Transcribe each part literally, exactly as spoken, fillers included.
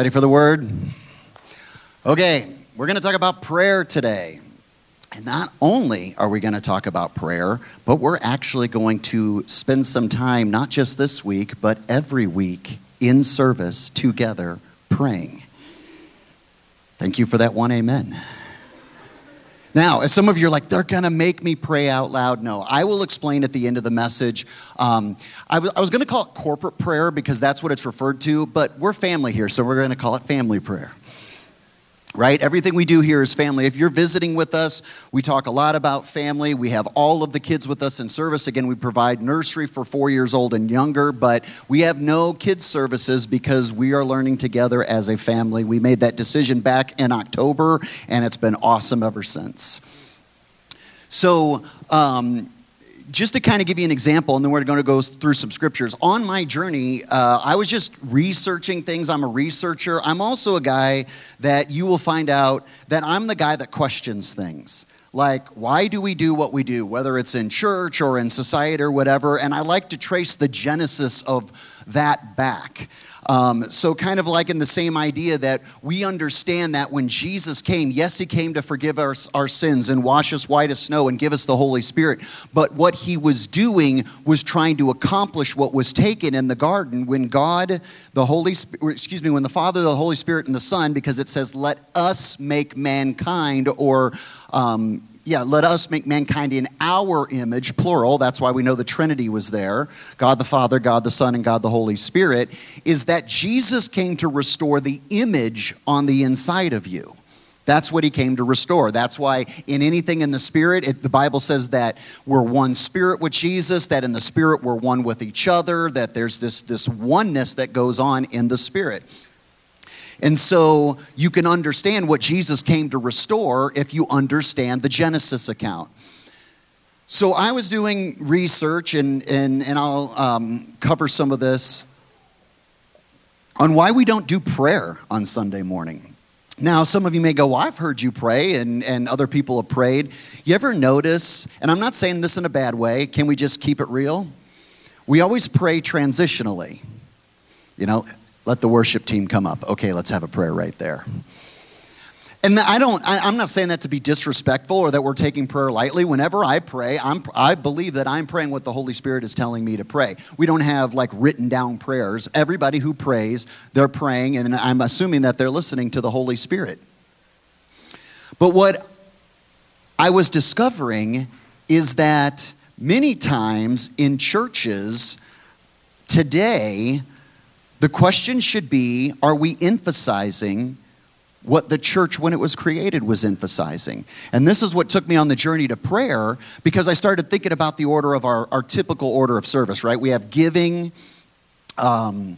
Ready for the word? Okay, we're going to talk about prayer today. And not only are we going to talk about prayer, but we're actually going to spend some time, not just this week, but every week in service together praying. Thank you for that one amen. Now, if some of you are like, they're going to make me pray out loud, no. I will explain at the end of the message. Um, I, w- I was going to call it corporate prayer because that's what it's referred to, but we're family here, so we're going to call it family prayer. Right? Everything we do here is family. If you're visiting with us, we talk a lot about family. We have all of the kids with us in service. Again, we provide nursery for four years old and younger, but we have no kids services because we are learning together as a family. We made that decision back in October, and it's been awesome ever since. So, um, just to kind of give you an example, and then we're going to go through some scriptures. On my journey, uh, I was just researching things. I'm a researcher. I'm also a guy that you will find out that I'm the guy that questions things. Like, why do we do what we do, whether it's in church or in society or whatever, and I like to trace the genesis of that back. Um, so kind of like in the same idea that we understand that when Jesus came, yes, he came to forgive our, our sins and wash us white as snow and give us the Holy Spirit. But what he was doing was trying to accomplish what was taken in the garden when God, the Holy Spirit, excuse me, when the Father, the Holy Spirit, and the Son, because it says, let us make mankind, or um, Yeah, let us make mankind in our image, plural. That's why we know the Trinity was there. God the Father, God the Son, and God the Holy Spirit. Is that Jesus came to restore the image on the inside of you. That's what he came to restore. That's why in anything in the Spirit, it, the Bible says that we're one spirit with Jesus, that in the Spirit we're one with each other, that there's this, this oneness that goes on in the Spirit. And so you can understand what Jesus came to restore if you understand the Genesis account. So I was doing research, and, and, and I'll um, cover some of this, on why we don't do prayer on Sunday morning. Now, some of you may go, well, I've heard you pray, and, and other people have prayed. You ever notice, and I'm not saying this in a bad way, can we just keep it real? We always pray transitionally. You know, let the worship team come up. Okay, let's have a prayer right there. And I don't, I, I'm not saying that to be disrespectful or that we're taking prayer lightly. Whenever I pray, I'm, I believe that I'm praying what the Holy Spirit is telling me to pray. We don't have like written down prayers. Everybody who prays, they're praying, and I'm assuming that they're listening to the Holy Spirit. But what I was discovering is that many times in churches today, the question should be, are we emphasizing what the church when it was created was emphasizing? And this is what took me on the journey to prayer, because I started thinking about the order of our, our typical order of service, right? We have giving, um,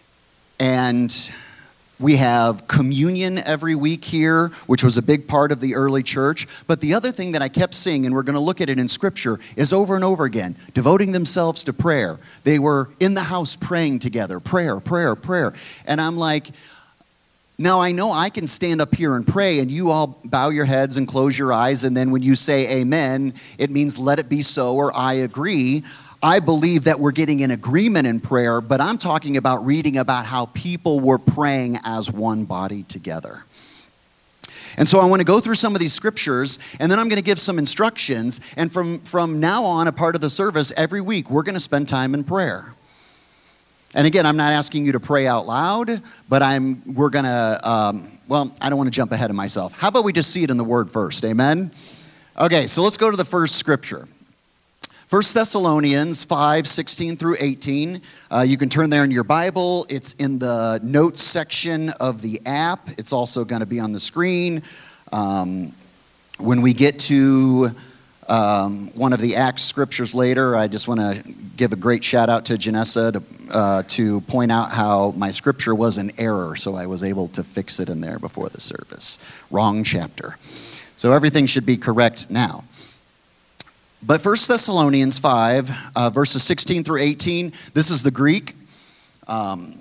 and we have communion every week here, which was a big part of the early church. But the other thing that I kept seeing, and we're going to look at it in Scripture, is over and over again, devoting themselves to prayer. They were in the house praying together, prayer, prayer, prayer. And I'm like, now I know I can stand up here and pray, and you all bow your heads and close your eyes, and then when you say amen, it means let it be so, or I agree. I believe that we're getting an agreement in prayer, but I'm talking about reading about how people were praying as one body together. And so I want to go through some of these scriptures, and then I'm going to give some instructions. And from, from now on, a part of the service, every week, we're going to spend time in prayer. And again, I'm not asking you to pray out loud, but I'm we're going to, um, well, I don't want to jump ahead of myself. How about we just see it in the Word first, amen? Okay, so let's go to the first scripture. First Thessalonians five, sixteen through eighteen. Uh, you can turn there in your Bible. It's in the notes section of the app. It's also going to be on the screen. Um, when we get to um, one of the Acts scriptures later, I just want to give a great shout out to Janessa to, uh, to point out how my scripture was an error, so I was able to fix it in there before the service. Wrong chapter. So everything should be correct now. But First Thessalonians five, uh, verses sixteen through eighteen, this is the Greek. Um,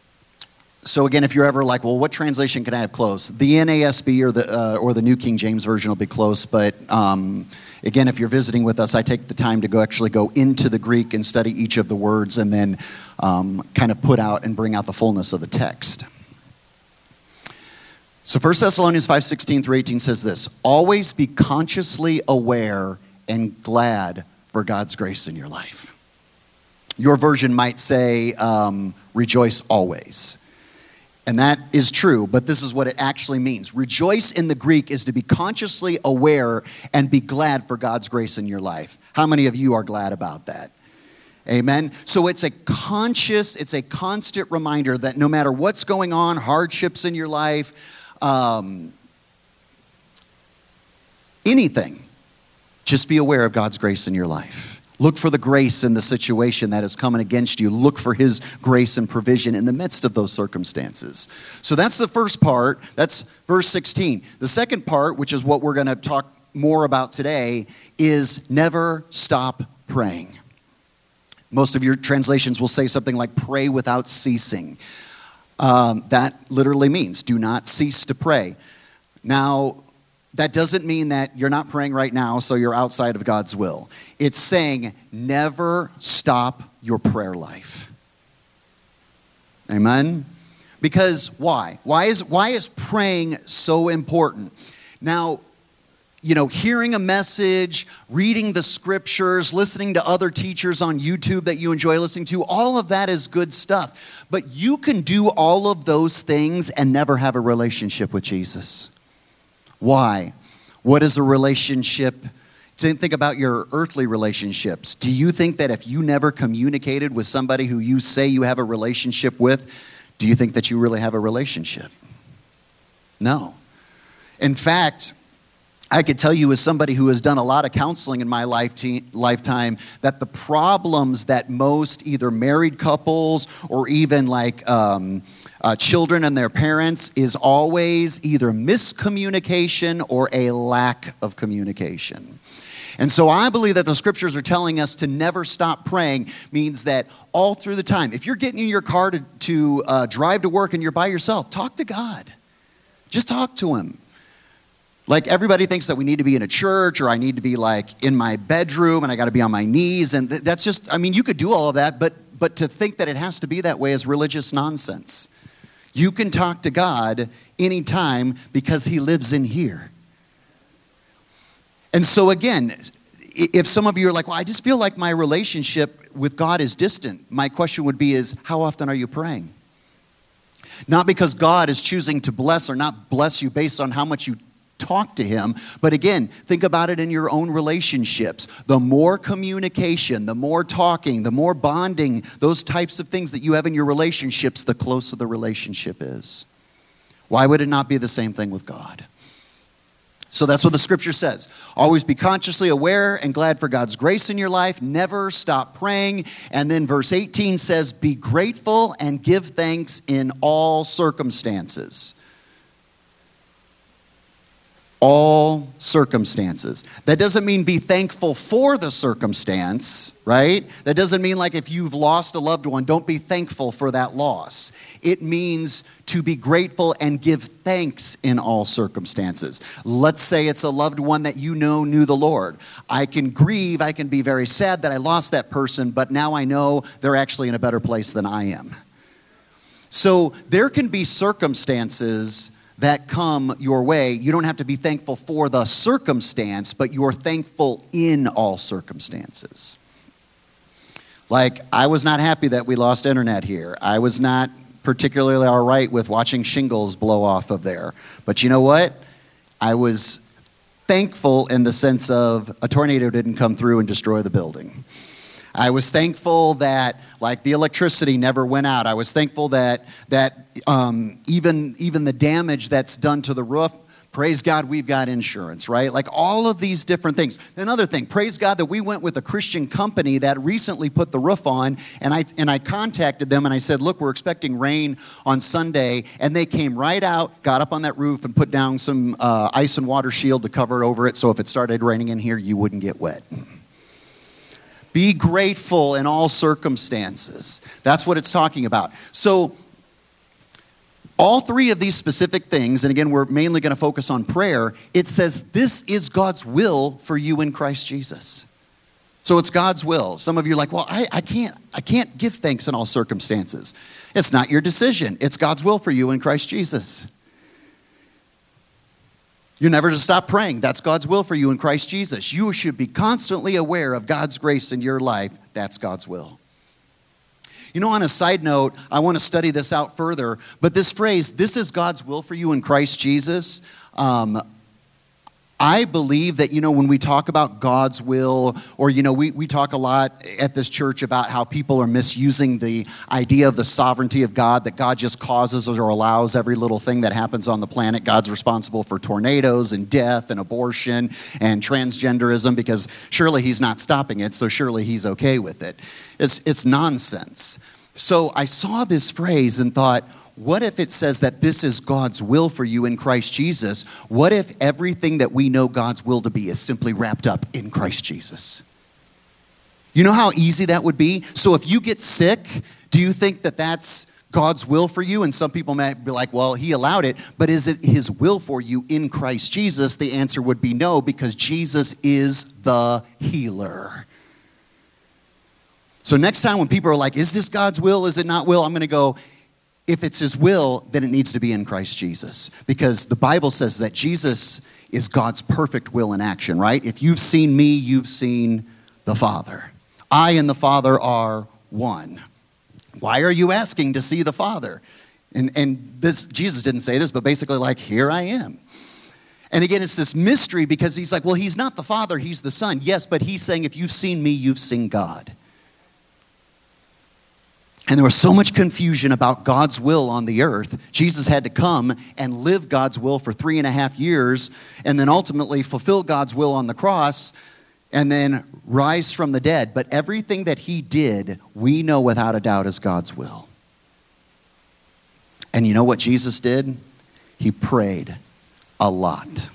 so again, if you're ever like, well, what translation can I have close? The N A S B or the uh, or the New King James Version will be close. But um, again, if you're visiting with us, I take the time to go actually go into the Greek and study each of the words, and then um, kind of put out and bring out the fullness of the text. So First Thessalonians five sixteen through eighteen says this, always be consciously aware and glad for God's grace in your life. Your version might say, um, rejoice always. And that is true, but this is what it actually means. Rejoice in the Greek is to be consciously aware and be glad for God's grace in your life. How many of you are glad about that? Amen. So it's a conscious, it's a constant reminder that no matter what's going on, hardships in your life, um, anything, just be aware of God's grace in your life. Look for the grace in the situation that is coming against you. Look for his grace and provision in the midst of those circumstances. So that's the first part. That's verse sixteen. The second part, which is what we're going to talk more about today, is never stop praying. Most of your translations will say something like pray without ceasing. Um, that literally means do not cease to pray. Now, that doesn't mean that you're not praying right now, so you're outside of God's will. It's saying never stop your prayer life. Amen? Because why? Why is, why is praying so important? Now, you know, hearing a message, reading the scriptures, listening to other teachers on YouTube that you enjoy listening to, all of that is good stuff. But you can do all of those things and never have a relationship with Jesus. Why? What is a relationship? Think about your earthly relationships. Do you think that if you never communicated with somebody who you say you have a relationship with, do you think that you really have a relationship? No. In fact, I could tell you as somebody who has done a lot of counseling in my lifetime that the problems that most either married couples or even like um, uh, children and their parents is always either miscommunication or a lack of communication. And so I believe that the scriptures are telling us to never stop praying means that all through the time, if you're getting in your car to, to uh, drive to work and you're by yourself, talk to God. Just talk to him. Like everybody thinks that we need to be in a church or I need to be like in my bedroom and I got to be on my knees. And th- that's just, I mean, you could do all of that, but but to think that it has to be that way is religious nonsense. You can talk to God anytime because he lives in here. And so again, if some of you are like, well, I just feel like my relationship with God is distant. My question would be is, how often are you praying? Not because God is choosing to bless or not bless you based on how much you talk to him. But again, think about it in your own relationships. The more communication, the more talking, the more bonding, those types of things that you have in your relationships, the closer the relationship is. Why would it not be the same thing with God? So that's what the scripture says. Always be consciously aware and glad for God's grace in your life. Never stop praying. And then verse eighteen says, be grateful and give thanks in all circumstances. All circumstances. That doesn't mean be thankful for the circumstance, right? That doesn't mean like if you've lost a loved one, don't be thankful for that loss. It means to be grateful and give thanks in all circumstances. Let's say it's a loved one that you know knew the Lord. I can grieve, I can be very sad that I lost that person, but now I know they're actually in a better place than I am. So there can be circumstances that come your way. You don't have to be thankful for the circumstance, but you're thankful in all circumstances. Like, I was not happy that we lost internet here. I was not particularly all right with watching shingles blow off of there. But you know what? I was thankful in the sense of a tornado didn't come through and destroy the building. I was thankful that, like, the electricity never went out. I was thankful that that um, even even the damage that's done to the roof, praise God, we've got insurance, right? Like all of these different things. Another thing, praise God that we went with a Christian company that recently put the roof on, and I and I contacted them and I said, look, we're expecting rain on Sunday, and they came right out, got up on that roof and put down some uh, ice and water shield to cover over it, so if it started raining in here, you wouldn't get wet. Be grateful in all circumstances. That's what it's talking about. So all three of these specific things, and again, we're mainly going to focus on prayer, it says this is God's will for you in Christ Jesus. So it's God's will. Some of you are like, well, I, I can't, I can't give thanks in all circumstances. It's not your decision. It's God's will for you in Christ Jesus. You're never to stop praying. That's God's will for you in Christ Jesus. You should be constantly aware of God's grace in your life. That's God's will. You know, on a side note, I want to study this out further, but this phrase, this is God's will for you in Christ Jesus, um, I believe that, you know, when we talk about God's will, or, you know, we, we talk a lot at this church about how people are misusing the idea of the sovereignty of God, that God just causes or allows every little thing that happens on the planet. God's responsible for tornadoes and death and abortion and transgenderism because surely he's not stopping it, so surely he's okay with it. It's, it's nonsense. So I saw this phrase and thought, what if it says that this is God's will for you in Christ Jesus? What if everything that we know God's will to be is simply wrapped up in Christ Jesus? You know how easy that would be? So if you get sick, do you think that that's God's will for you? And some people might be like, well, he allowed it, but is it his will for you in Christ Jesus? The answer would be no, because Jesus is the healer. So next time when people are like, is this God's will? Is it not will? I'm going to go, if it's his will, then it needs to be in Christ Jesus. Because the Bible says that Jesus is God's perfect will in action, right? If you've seen me, you've seen the Father. I and the Father are one. Why are you asking to see the Father? And, and this, Jesus didn't say this, but basically like, here I am. And again, it's this mystery because he's like, well, he's not the Father, he's the Son. Yes, but he's saying, if you've seen me, you've seen God. And there was so much confusion about God's will on the earth. Jesus had to come and live God's will for three and a half years and then ultimately fulfill God's will on the cross and then rise from the dead. But everything that he did, we know without a doubt is God's will. And you know what Jesus did? He prayed a lot.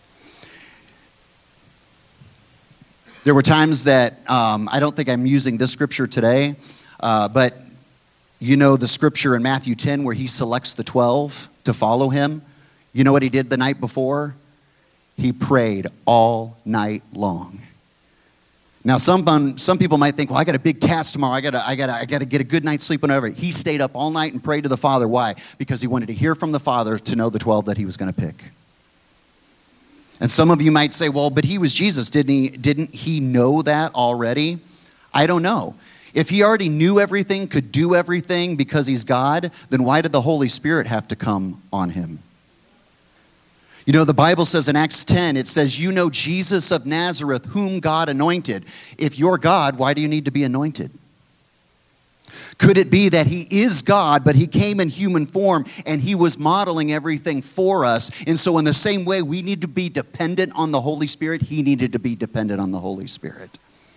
There were times that, um, I don't think I'm using this scripture today, uh, but you know the scripture in Matthew ten where he selects the twelve to follow him? You know what he did the night before? He prayed all night long. Now, some some people might think, well, I got a big task tomorrow. I got I got I got to get a good night's sleep and whatever. He stayed up all night and prayed to the Father. Why? Because he wanted to hear from the Father to know the twelve that he was going to pick. And some of you might say, well, but he was Jesus. Didn't he, didn't he know that already? I don't know. If he already knew everything, could do everything because he's God, then why did the Holy Spirit have to come on him? You know, the Bible says in Acts ten, it says, you know Jesus of Nazareth, whom God anointed. If you're God, why do you need to be anointed? Could it be that he is God, but he came in human form and he was modeling everything for us? And so in the same way we need to be dependent on the Holy Spirit, he needed to be dependent on the Holy Spirit.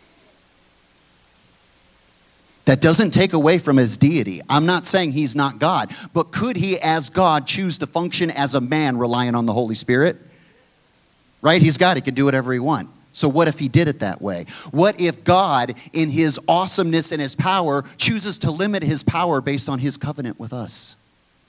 That doesn't take away from his deity. I'm not saying he's not God, but could he as God choose to function as a man relying on the Holy Spirit? Right? He's God. He can do whatever he wants. So what if he did it that way? What if God, in his awesomeness and his power, chooses to limit his power based on his covenant with us?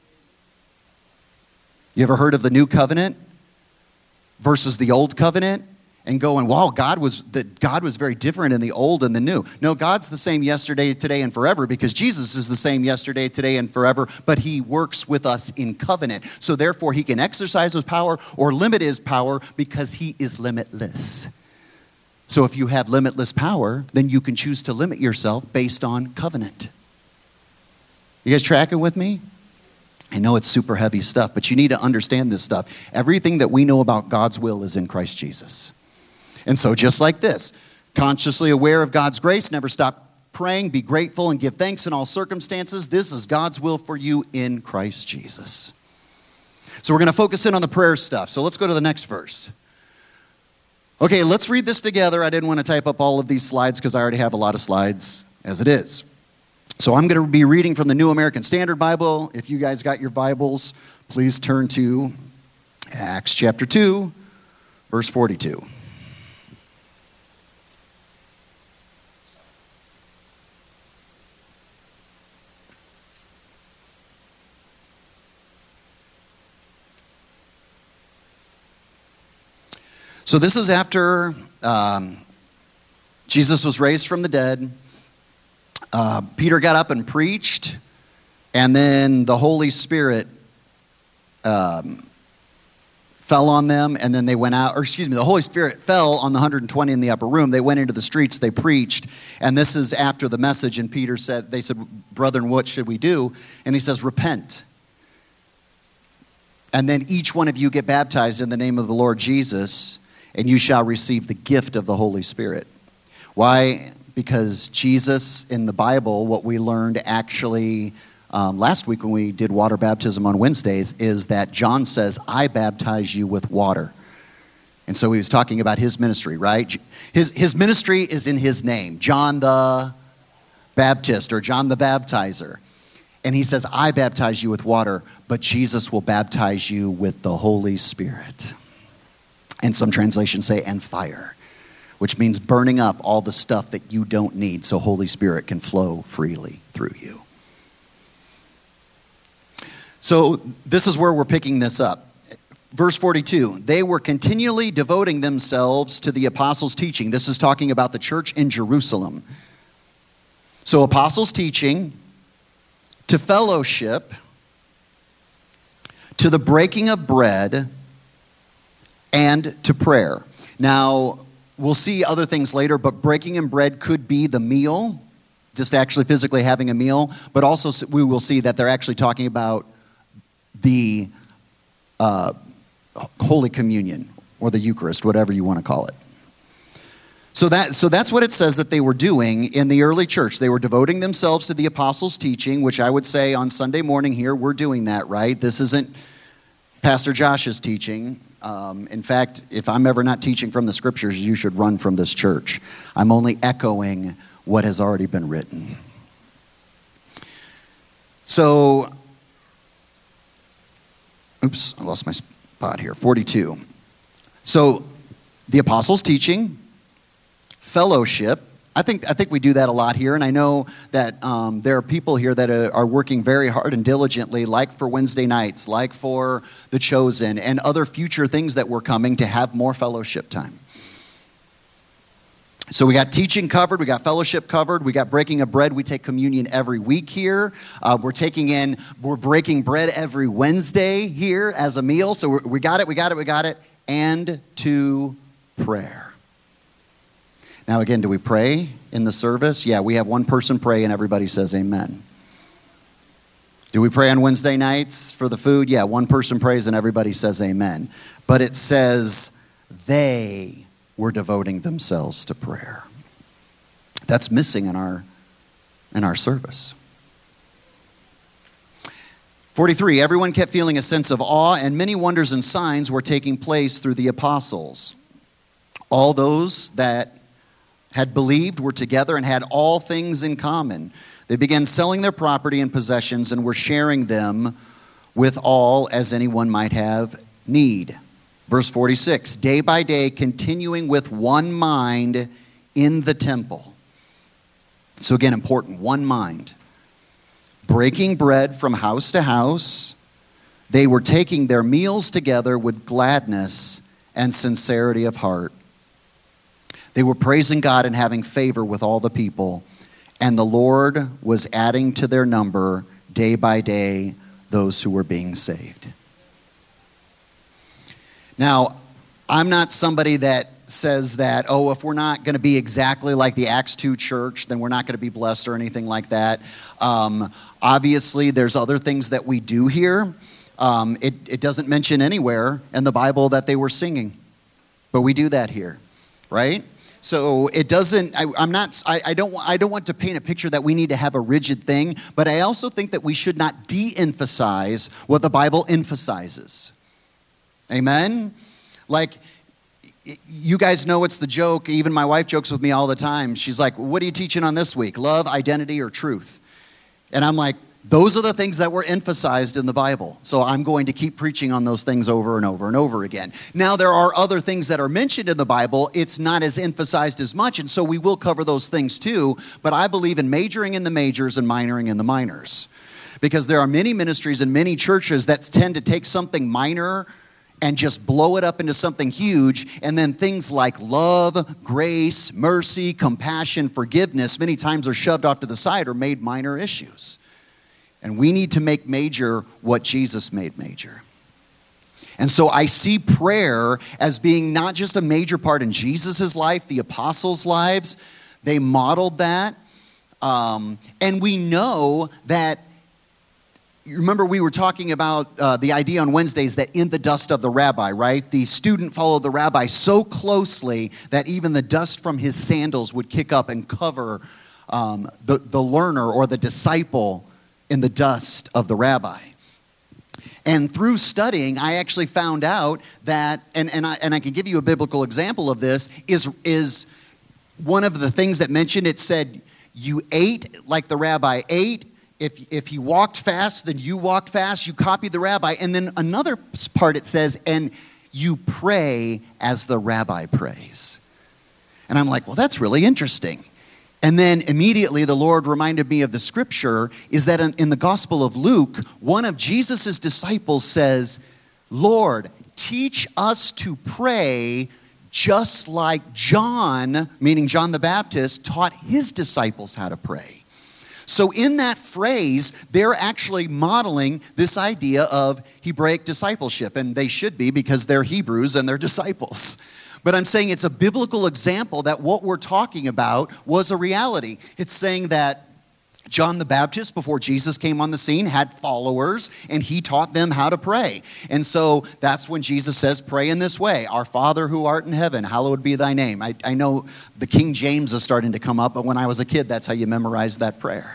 You ever heard of the new covenant versus the old covenant? And going, wow, God was that God was very different in the old and the new. No, God's the same yesterday, today, and forever because Jesus is the same yesterday, today, and forever, but he works with us in covenant. So therefore, he can exercise his power or limit his power because he is limitless. So if you have limitless power, then you can choose to limit yourself based on covenant. You guys tracking with me? I know it's super heavy stuff, but you need to understand this stuff. Everything that we know about God's will is in Christ Jesus. And so just like this, consciously aware of God's grace, never stop praying, be grateful, and give thanks in all circumstances. This is God's will for you in Christ Jesus. So we're going to focus in on the prayer stuff. So let's go to the next verse. Okay, let's read this together. I didn't want to type up all of these slides because I already have a lot of slides as it is. So I'm going to be reading from the New American Standard Bible. If you guys got your Bibles, please turn to Acts chapter two, verse forty-two. So this is after um, Jesus was raised from the dead. Uh, Peter got up and preached, and then the Holy Spirit um, fell on them, and then they went out, or excuse me, the Holy Spirit fell on the one hundred twenty in the upper room. They went into the streets, they preached, and this is after the message, and Peter said, they said, brethren, what should we do? And he says, repent. And then each one of you get baptized in the name of the Lord Jesus, and you shall receive the gift of the Holy Spirit. Why? Because Jesus, in the Bible, what we learned actually Um, last week when we did water baptism on Wednesdays is that John says, I baptize you with water. And so he was talking about his ministry, right? His, his ministry is in his name, John the Baptist or John the Baptizer. And he says, I baptize you with water, but Jesus will baptize you with the Holy Spirit. And some translations say, and fire, which means burning up all the stuff that you don't need so Holy Spirit can flow freely through you. So this is where we're picking this up. Verse forty-two, they were continually devoting themselves to the apostles' teaching. This is talking about the church in Jerusalem. So apostles' teaching, to fellowship, to the breaking of bread, and to prayer. Now, we'll see other things later, but breaking of bread could be the meal, just actually physically having a meal, but also we will see that they're actually talking about the uh, Holy Communion or the Eucharist, whatever you want to call it. So that so that's what it says that they were doing in the early church. They were devoting themselves to the apostles' teaching, which I would say on Sunday morning here, we're doing that, right? This isn't Pastor Josh's teaching. Um, in fact, if I'm ever not teaching from the scriptures, you should run from this church. I'm only echoing what has already been written. So, oops, I lost my spot here. forty-two. So, the apostles' teaching, fellowship. I think I think we do that a lot here, and I know that um, there are people here that are, are working very hard and diligently, like for Wednesday nights, like for The Chosen, and other future things that were coming to have more fellowship time. So we got teaching covered, we got fellowship covered, we got breaking of bread. We take communion every week here. Uh, we're taking in, we're breaking bread every Wednesday here as a meal. So we're, we got it, we got it, we got it. And to prayer. Now again, do we pray in the service? Yeah, we have one person pray and everybody says amen. Do we pray on Wednesday nights for the food? Yeah, one person prays and everybody says amen. But it says they were devoting themselves to prayer. That's missing in our in our service. forty-three, everyone kept feeling a sense of awe, and many wonders and signs were taking place through the apostles. All those that had believed were together and had all things in common. They began selling their property and possessions and were sharing them with all as anyone might have need. Verse forty-six, day by day, continuing with one mind in the temple. So again, important, one mind. Breaking bread from house to house. They were taking their meals together with gladness and sincerity of heart. They were praising God and having favor with all the people. And the Lord was adding to their number day by day those who were being saved. Now, I'm not somebody that says that, oh, if we're not going to be exactly like the Acts two church, then we're not going to be blessed or anything like that. Um, obviously, there's other things that we do here. Um, it, it doesn't mention anywhere in the Bible that they were singing, but we do that here, right? So it doesn't. I, I'm not. I, I don't. I don't want to paint a picture that we need to have a rigid thing, but I also think that we should not de-emphasize what the Bible emphasizes. Amen? Like, you guys know it's the joke. Even my wife jokes with me all the time. She's like, what are you teaching on this week? Love, identity, or truth? And I'm like, those are the things that were emphasized in the Bible. So I'm going to keep preaching on those things over and over and over again. Now, there are other things that are mentioned in the Bible. It's not as emphasized as much, and so we will cover those things too. But I believe in majoring in the majors and minoring in the minors. Because there are many ministries and many churches that tend to take something minor and just blow it up into something huge, and then things like love, grace, mercy, compassion, forgiveness many times are shoved off to the side or made minor issues. And we need to make major what Jesus made major. And so I see prayer as being not just a major part in Jesus' life, the apostles' lives. They modeled that. Um, and we know that, you remember we were talking about uh, the idea on Wednesdays that in the dust of the rabbi, right? The student followed the rabbi so closely that even the dust from his sandals would kick up and cover um, the, the learner or the disciple in the dust of the rabbi. And through studying, I actually found out that, and, and, I, and I can give you a biblical example of this, is, is one of the things that mentioned, it said, you ate like the rabbi ate. If, if he walked fast, then you walked fast. You copied the rabbi. And then another part it says, and you pray as the rabbi prays. And I'm like, well, that's really interesting. And then immediately the Lord reminded me of the scripture, is that in, in the Gospel of Luke, one of Jesus' disciples says, Lord, teach us to pray just like John, meaning John the Baptist, taught his disciples how to pray. So in that phrase, they're actually modeling this idea of Hebraic discipleship, and they should be because they're Hebrews and they're disciples. But I'm saying it's a biblical example that what we're talking about was a reality. It's saying that John the Baptist, before Jesus came on the scene, had followers, and he taught them how to pray. And so that's when Jesus says, pray in this way. Our Father who art in heaven, hallowed be thy name. I, I know the King James is starting to come up, but when I was a kid, that's how you memorized that prayer.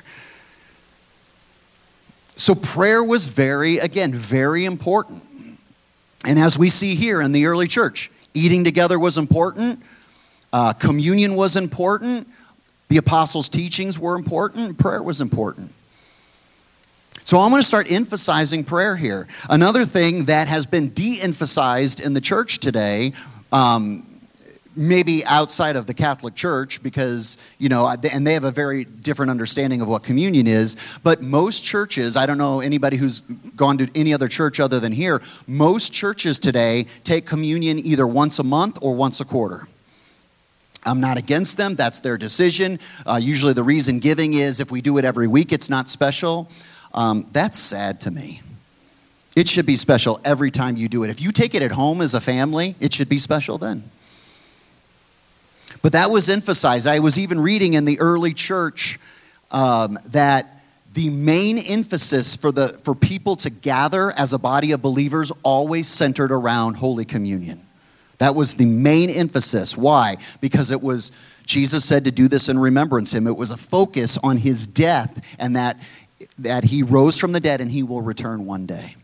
So prayer was very, again, very important. And as we see here in the early church, eating together was important. Uh, communion was important. The apostles' teachings were important. Prayer was important. So I'm going to start emphasizing prayer here. Another thing that has been de-emphasized in the church today, um, maybe outside of the Catholic Church, because, you know, and they have a very different understanding of what communion is, but most churches, I don't know anybody who's gone to any other church other than here, most churches today take communion either once a month or once a quarter. I'm not against them. That's their decision. Uh, usually the reason giving is if we do it every week, it's not special. Um, that's sad to me. It should be special every time you do it. If you take it at home as a family, it should be special then. But that was emphasized. I was even reading in the early church um, that the main emphasis for the for people to gather as a body of believers always centered around Holy Communion. That was the main emphasis. Why? Because it was, Jesus said to do this in remembrance of him. It was a focus on his death and that, that he rose from the dead and he will return one day.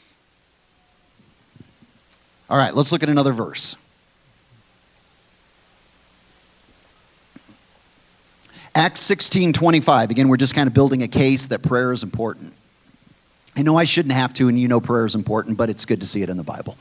All right, let's look at another verse. Acts sixteen twenty-five. Again, we're just kind of building a case that prayer is important. I know I shouldn't have to, and you know prayer is important, but it's good to see it in the Bible.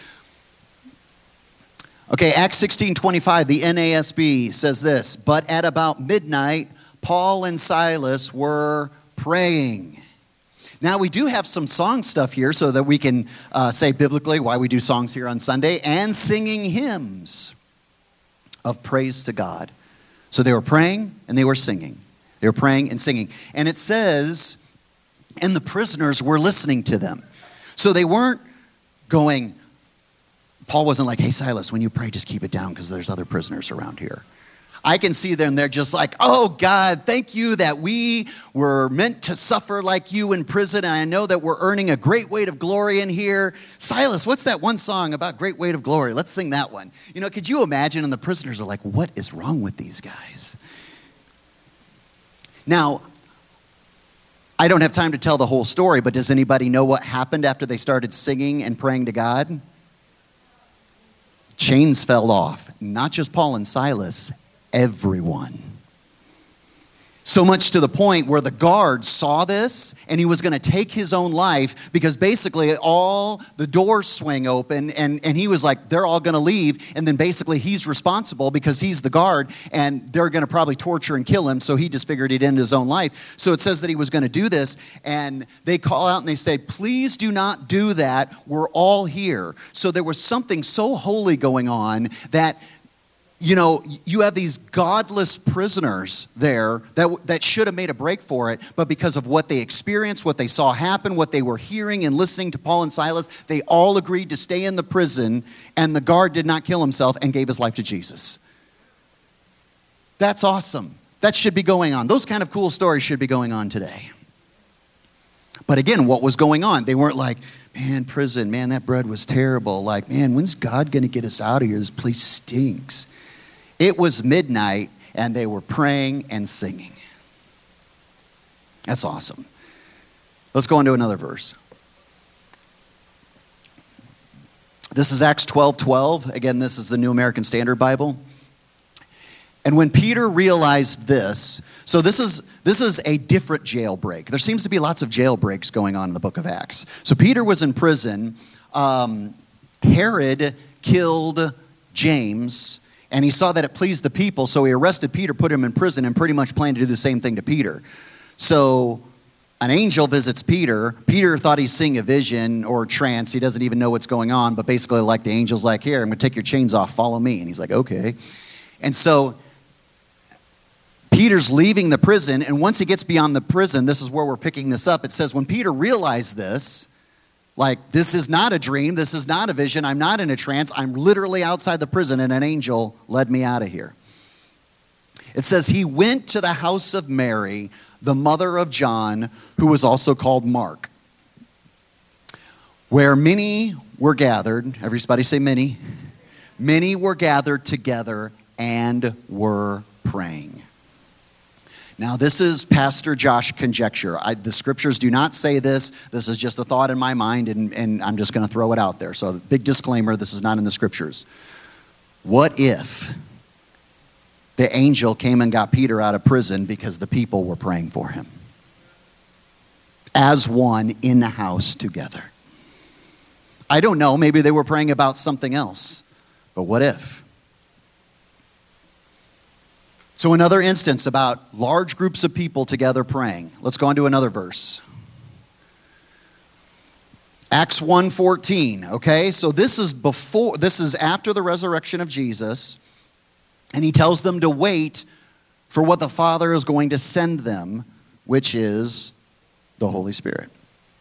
Okay, Acts sixteen twenty-five, the N A S B says this, but at about midnight, Paul and Silas were praying. Now, we do have some song stuff here so that we can uh, say biblically why we do songs here on Sunday, and singing hymns of praise to God. So they were praying and they were singing. They were praying and singing. And it says, and the prisoners were listening to them. So they weren't going, Paul wasn't like, hey, Silas, when you pray, just keep it down because there's other prisoners around here. I can see them, they're just like, oh, God, thank you that we were meant to suffer like you in prison, and I know that we're earning a great weight of glory in here. Silas, what's that one song about great weight of glory? Let's sing that one. You know, could you imagine? And the prisoners are like, what is wrong with these guys? Now, I don't have time to tell the whole story, but does anybody know what happened after they started singing and praying to God? Chains fell off. Not just Paul and Silas, everyone. So much to the point where the guard saw this and he was going to take his own life because basically all the doors swing open and, and he was like, they're all going to leave. And then basically he's responsible because he's the guard and they're going to probably torture and kill him. So he just figured he'd end his own life. So it says that he was going to do this. And they call out and they say, please do not do that. We're all here. So there was something so holy going on that you know, you have these godless prisoners there that, that should have made a break for it, but because of what they experienced, what they saw happen, what they were hearing and listening to Paul and Silas, they all agreed to stay in the prison, and the guard did not kill himself and gave his life to Jesus. That's awesome. That should be going on. Those kind of cool stories should be going on today. But again, what was going on? They weren't like, man, prison, man, that bread was terrible. Like, man, when's God going to get us out of here? This place stinks. It was midnight, and they were praying and singing. That's awesome. Let's go on to another verse. This is Acts twelve twelve. Again, this is the New American Standard Bible. And when Peter realized this, so this is this is a different jailbreak. There seems to be lots of jailbreaks going on in the book of Acts. So Peter was in prison. Um, Herod killed James, and he saw that it pleased the people, so he arrested Peter, put him in prison, and pretty much planned to do the same thing to Peter. So an angel visits Peter. Peter thought he's seeing a vision or a trance. He doesn't even know what's going on, but basically like the angel's like, here, I'm going to take your chains off, follow me. And he's like, okay. And so Peter's leaving the prison, and once he gets beyond the prison, this is where we're picking this up. It says, when Peter realized this, like, this is not a dream, this is not a vision, I'm not in a trance, I'm literally outside the prison, and an angel led me out of here. It says, he went to the house of Mary, the mother of John, who was also called Mark, where many were gathered. Everybody say many. Many were gathered together and were praying. Now, this is Pastor Josh conjecture. I, the scriptures do not say this. This is just a thought in my mind, and, and I'm just going to throw it out there. So, big disclaimer, this is not in the scriptures. What if the angel came and got Peter out of prison because the people were praying for him? As one in the house together. I don't know. Maybe they were praying about something else. But what if? So another instance about large groups of people together praying. Let's go on to another verse. Acts one fourteen, okay? So this is before, this is after the resurrection of Jesus, and he tells them to wait for what the Father is going to send them, which is the Holy Spirit.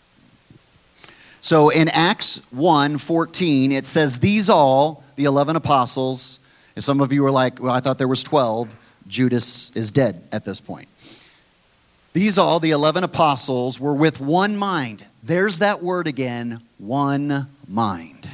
So in Acts one fourteen, it says, these all, the eleven apostles, and some of you are like, well, I thought there was twelve. Judas is dead at this point. These all, the eleven apostles, were with one mind. There's that word again, one mind.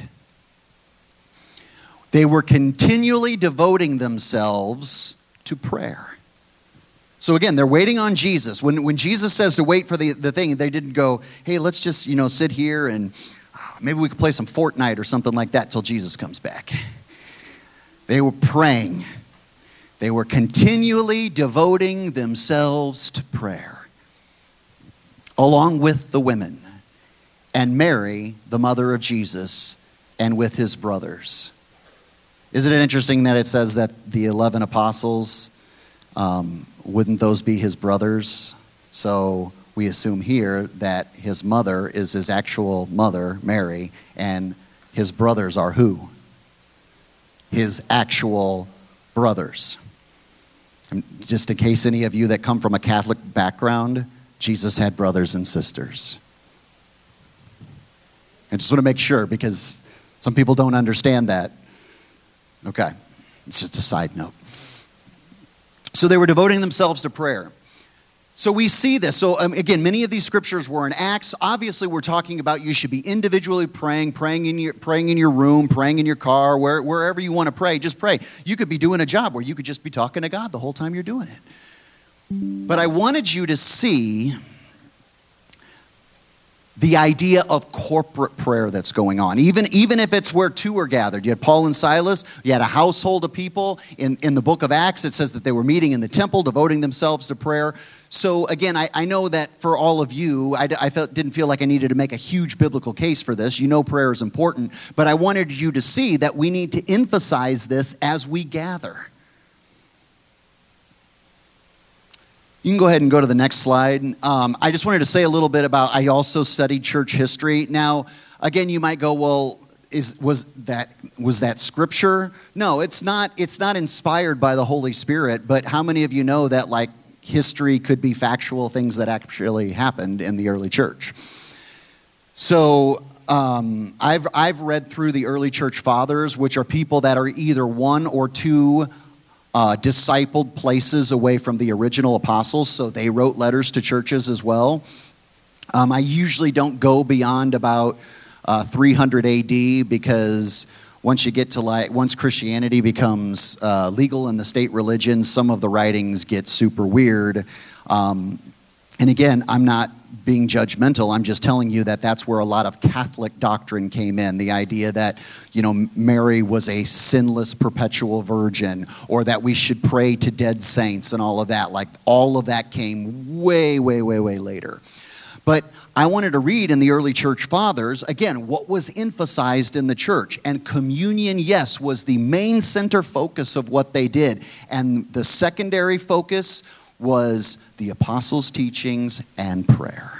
They were continually devoting themselves to prayer. So again, they're waiting on Jesus. When, when Jesus says to wait for the, the thing, they didn't go, hey, let's just, you know, sit here and maybe we could play some Fortnite or something like that till Jesus comes back. They were praying. They were continually devoting themselves to prayer, along with the women, and Mary, the mother of Jesus, and with his brothers. Isn't it interesting that it says that the eleven apostles, um, wouldn't those be his brothers? So we assume here that his mother is his actual mother, Mary, and his brothers are who? His actual brothers. And just in case any of you that come from a Catholic background, Jesus had brothers and sisters. I just want to make sure because some people don't understand that. Okay, it's just a side note. So they were devoting themselves to prayer. So we see this. So um, again, many of these scriptures were in Acts. Obviously, we're talking about you should be individually praying, praying in your praying in your room, praying in your car, where, wherever you want to pray. Just pray. You could be doing a job where you could just be talking to God the whole time you're doing it. But I wanted you to see the idea of corporate prayer that's going on. Even, even if it's where two are gathered. You had Paul and Silas. You had a household of people. In, in the book of Acts, it says that they were meeting in the temple, devoting themselves to prayer. So again, I, I know that for all of you, I, I felt, didn't feel like I needed to make a huge biblical case for this. You know prayer is important. But I wanted you to see that we need to emphasize this as we gather. You can go ahead and go to the next slide. Um, I just wanted to say a little bit about, I also studied church history. Now, again, you might go, well, is was that was that scripture? No, it's not. It's not inspired by the Holy Spirit. But how many of you know that like history could be factual things that actually happened in the early church? So um, I've I've read through the early church fathers, which are people that are either one or two uh, discipled places away from the original apostles. So they wrote letters to churches as well. Um, I usually don't go beyond about uh, three hundred A D because once you get to like once Christianity becomes uh, legal in the state religions, some of the writings get super weird. Um, and again, I'm not being judgmental. I'm just telling you that that's where a lot of Catholic doctrine came in. The idea that, you know, Mary was a sinless perpetual virgin, or that we should pray to dead saints and all of that. Like all of that came way, way, way, way later. But I wanted to read in the early church fathers, again, what was emphasized in the church. And communion, yes, was the main center focus of what they did. And the secondary focus was the apostles' teachings and prayer.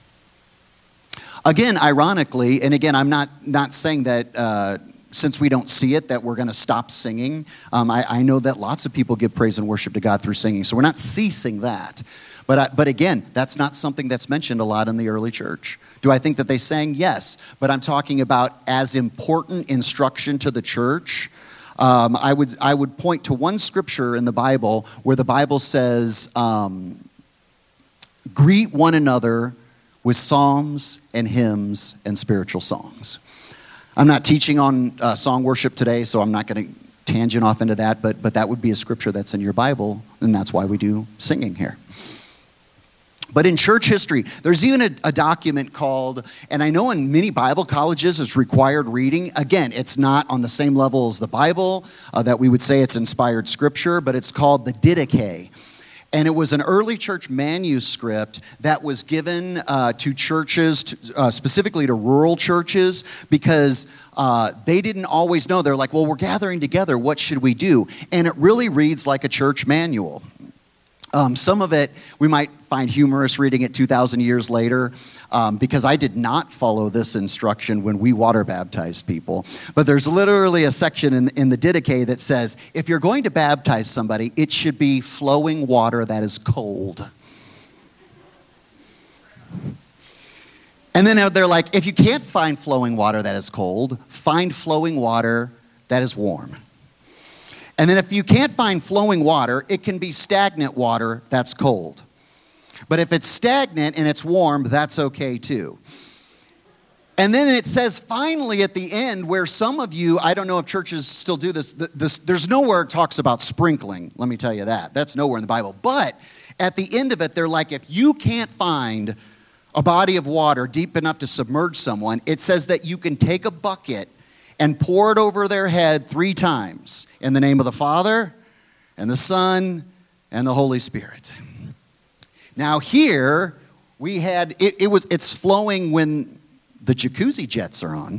Again, ironically, and again, I'm not, not saying that uh, since we don't see it that we're going to stop singing. Um, I, I know that lots of people give praise and worship to God through singing, so we're not ceasing that. But I, but again, that's not something that's mentioned a lot in the early church. Do I think that they sang? Yes. But I'm talking about as important instruction to the church. Um, I would I would point to one scripture in the Bible where the Bible says, um, greet one another with psalms and hymns and spiritual songs. I'm not teaching on uh, song worship today, so I'm not going to tangent off into that, but but that would be a scripture that's in your Bible, and that's why we do singing here. But in church history, there's even a, a document called, and I know in many Bible colleges it's required reading. Again, it's not on the same level as the Bible, uh, that we would say it's inspired scripture, but it's called the Didache. And it was an early church manuscript that was given uh, to churches, to, uh, specifically to rural churches, because uh, they didn't always know. They're like, well, we're gathering together. What should we do? And it really reads like a church manual. Um, some of it we might find humorous reading it two thousand years later, um, because I did not follow this instruction when we water baptized people. But there's literally a section in, in the Didache that says, if you're going to baptize somebody, it should be flowing water that is cold. And then they're like, if you can't find flowing water that is cold, find flowing water that is warm. And then if you can't find flowing water, it can be stagnant water that's cold. But if it's stagnant and it's warm, that's okay too. And then it says finally at the end, where some of you, I don't know if churches still do this, this there's nowhere it talks about sprinkling, let me tell you that. That's nowhere in the Bible. But at the end of it, they're like, if you can't find a body of water deep enough to submerge someone, it says that you can take a bucket and pour it over their head three times in the name of the Father and the Son and the Holy Spirit. Now here we had it, it was it's flowing when the jacuzzi jets are on,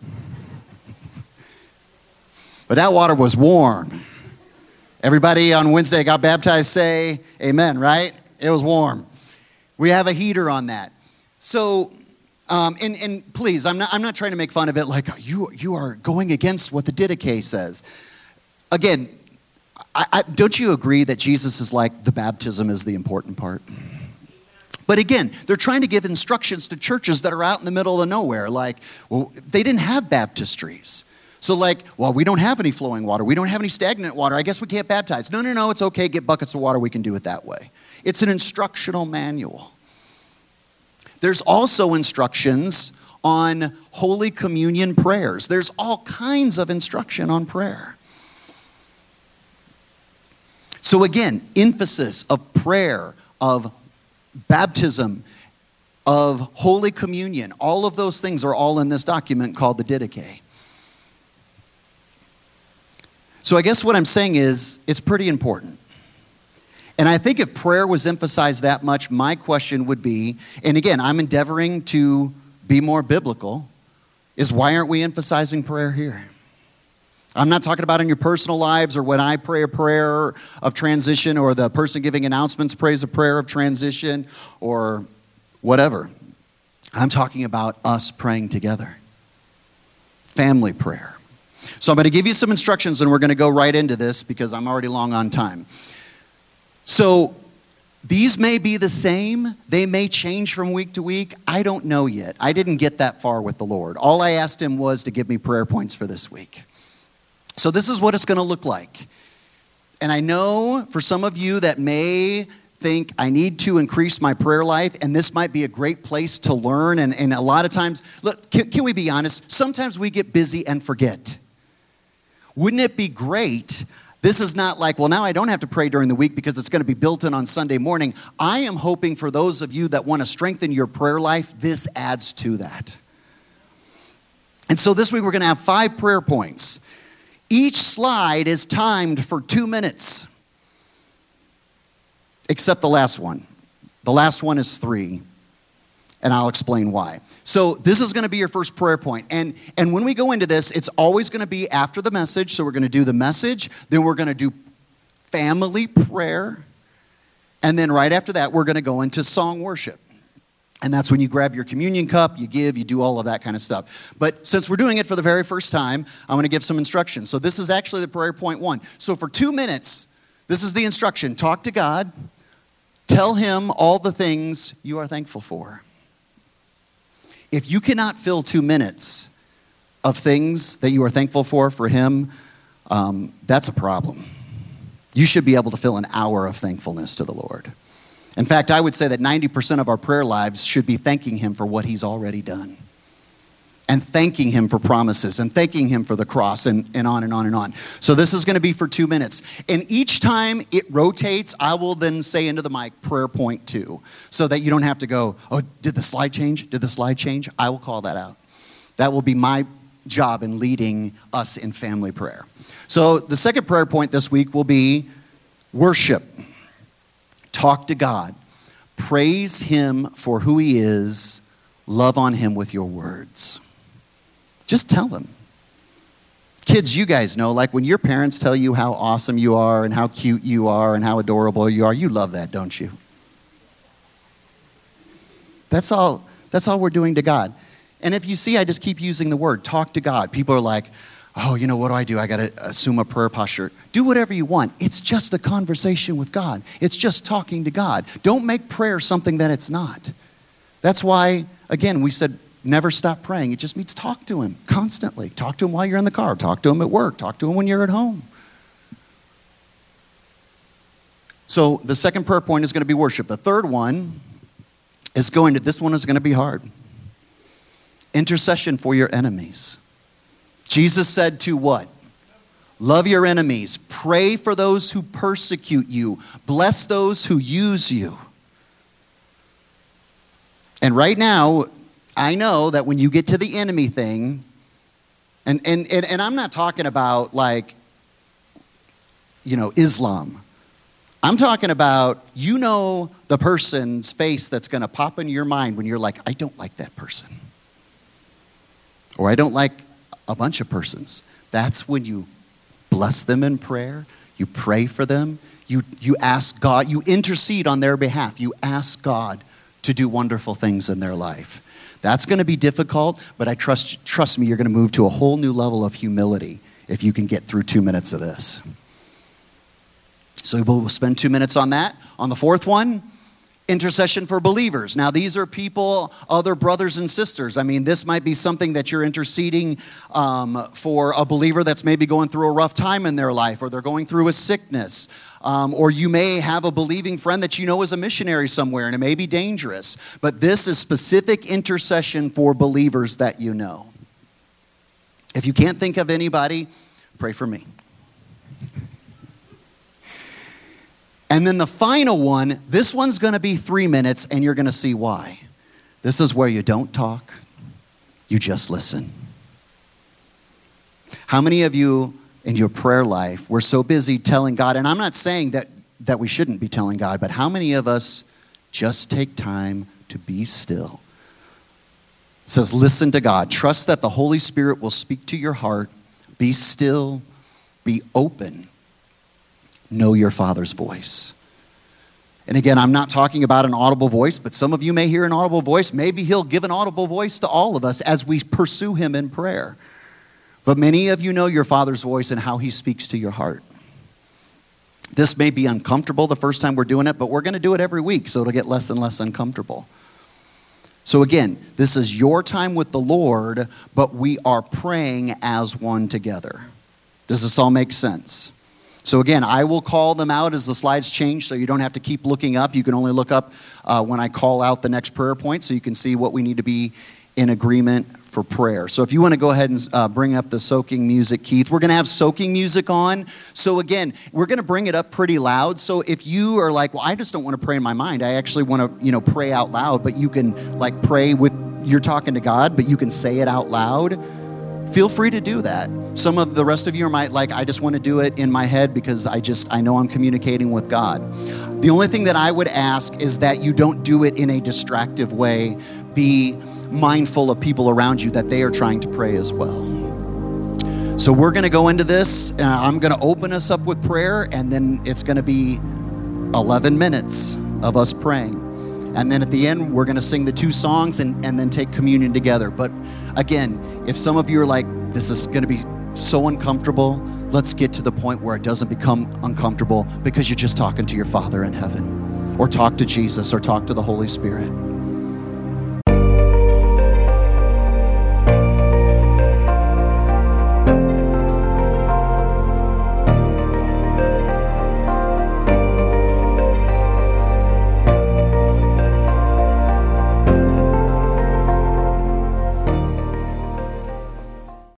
but that water was warm. Everybody on Wednesday got baptized, say amen, right? It was warm. We have a heater on that, so. Um, and, and please, I'm not, I'm not trying to make fun of it like you, you are going against what the Didache says. Again, I, I, don't you agree that Jesus is like the baptism is the important part? But again, they're trying to give instructions to churches that are out in the middle of nowhere. Like, well, they didn't have baptistries. So like, well, we don't have any flowing water. We don't have any stagnant water. I guess we can't baptize. No, no, no, it's okay. Get buckets of water. We can do it that way. It's an instructional manual. There's also instructions on Holy Communion prayers. There's all kinds of instruction on prayer. So again, emphasis of prayer, of baptism, of Holy Communion. All of those things are all in this document called the Didache. So I guess what I'm saying is it's pretty important. And I think if prayer was emphasized that much, my question would be, and again, I'm endeavoring to be more biblical, is why aren't we emphasizing prayer here? I'm not talking about in your personal lives or when I pray a prayer of transition or the person giving announcements prays a prayer of transition or whatever. I'm talking about us praying together. family prayer. So I'm going to give you some instructions, and we're going to go right into this because I'm already long on time. So these may be the same. They may change from week to week. I don't know yet. I didn't get that far with the Lord. All I asked him was to give me prayer points for this week. So this is what it's going to look like. And I know for some of you that may think I need to increase my prayer life, and this might be a great place to learn. And, and a lot of times, look, can, can we be honest? Sometimes we get busy and forget. Wouldn't it be great? This is not like, well, now I don't have to pray during the week because it's going to be built in on Sunday morning. I am hoping for those of you that want to strengthen your prayer life, this adds to that. And so this week we're going to have five prayer points. Each slide is timed for two minutes, except the last one. The last one is three, and I'll explain why. So this is going to be your first prayer point. And, and when we go into this, it's always going to be after the message. So we're going to do the message, then we're going to do family prayer, and then right after that, we're going to go into song worship. And that's when you grab your communion cup, you give, you do all of that kind of stuff. But since we're doing it for the very first time, I'm going to give some instructions. So this is actually the prayer point one. So for two minutes, this is the instruction. Talk to God. Tell him all the things you are thankful for. If you cannot fill two minutes of things that you are thankful for for him, um, that's a problem. You should be able to fill an hour of thankfulness to the Lord. In fact, I would say that ninety percent of our prayer lives should be thanking him for what he's already done. And thanking him for promises, and thanking him for the cross, and, and on and on and on. So this is going to be for two minutes. And each time it rotates, I will then say into the mic, prayer point two. So that you don't have to go, oh, did the slide change? Did the slide change? I will call that out. That will be my job in leading us in family prayer. So the second prayer point this week will be worship. Talk to God. Praise him for who he is. Love on him with your words. Just tell him. Kids, you guys know, like when your parents tell you how awesome you are and how cute you are and how adorable you are, you love that, don't you? That's all, that's all we're doing to God. And if you see, I just keep using the word, talk to God. People are like, oh, you know, what do I do? I got to assume a prayer posture. Do whatever you want. It's just a conversation with God. It's just talking to God. Don't make prayer something that it's not. That's why, again, we said never stop praying. It just means talk to him constantly. Talk to him while you're in the car. Talk to him at work. Talk to him when you're at home. So the second prayer point is going to be worship. The third one is going to, this one is going to be hard. Intercession for your enemies. Jesus said to what? Love your enemies. Pray for those who persecute you. Bless those who use you. And right now, I know that when you get to the enemy thing, and, and, and, and I'm not talking about like, you know, Islam. I'm talking about, you know, the person's face that's going to pop into your mind when you're like, I don't like that person. Or I don't like a bunch of persons. That's when you bless them in prayer. You pray for them. You, you ask God, you intercede on their behalf. You ask God to do wonderful things in their life. That's going to be difficult, but I trust, trust me, you're going to move to a whole new level of humility if you can get through two minutes of this. So we'll spend two minutes on that. On the fourth one, intercession for believers. Now, these are people, other brothers and sisters. I mean, this might be something that you're interceding um, for a believer that's maybe going through a rough time in their life, or they're going through a sickness. Um, or you may have a believing friend that you know is a missionary somewhere, and it may be dangerous. But this is specific intercession for believers that you know. If you can't think of anybody, pray for me. And then the final one, this one's going to be three minutes, and you're going to see why. This is where you don't talk, you just listen. How many of you in your prayer life were so busy telling God, and I'm not saying that, that we shouldn't be telling God, but how many of us just take time to be still? It says, listen to God. Trust that the Holy Spirit will speak to your heart. Be still. Be open. Know your Father's voice. And again, I'm not talking about an audible voice, but some of you may hear an audible voice. Maybe he'll give an audible voice to all of us as we pursue him in prayer. But many of you know your Father's voice and how he speaks to your heart. This may be uncomfortable the first time we're doing it, but we're going to do it every week, so it'll get less and less uncomfortable. So again, this is your time with the Lord, but we are praying as one together. Does this all make sense? So again, I will call them out as the slides change, so you don't have to keep looking up. You can only look up uh, when I call out the next prayer point, so you can see what we need to be in agreement for prayer. So if you want to go ahead and uh, bring up the soaking music, Keith. We're going to have soaking music on. So again, we're going to bring it up pretty loud. So if you are like, well, I just don't want to pray in my mind. I actually want to, you know, pray out loud. But you can like pray with, you're talking to God, but you can say it out loud. Feel free to do that. Some of the rest of you might like, I just want to do it in my head because I just, I know I'm communicating with God. The only thing that I would ask is that you don't do it in a distractive way. Be mindful of people around you that they are trying to pray as well. So we're going to go into this. Uh, I'm going to open us up with prayer, and then it's going to be eleven minutes of us praying. And then at the end, we're going to sing the two songs and, and then take communion together. But again, if some of you are like, this is going to be so uncomfortable, let's get to the point where it doesn't become uncomfortable because you're just talking to your Father in heaven, or talk to Jesus, or talk to the Holy Spirit.